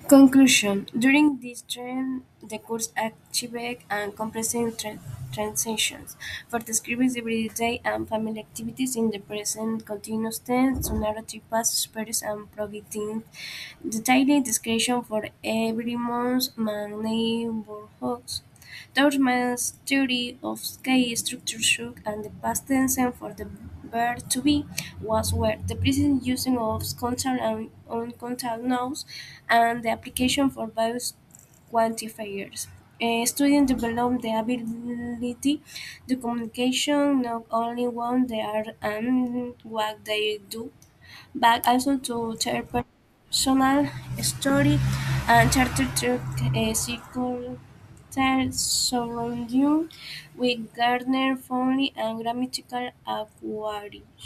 Conclusion: during this trend, the course achieved and compressing transitions for describing everyday and family activities in the present continuous tense to narrative past experience and providing detailed description for every month and neighborhoods. Dorman's theory of case structure shook and the past tense for the verb to be was where the present using of constant and uncountable nouns and the application for various quantifiers. Students develop the ability to communication not only when they are and what they do, but also to share personal story and charter truck circle surrounding with Gardner Foley and grammatical aquarium.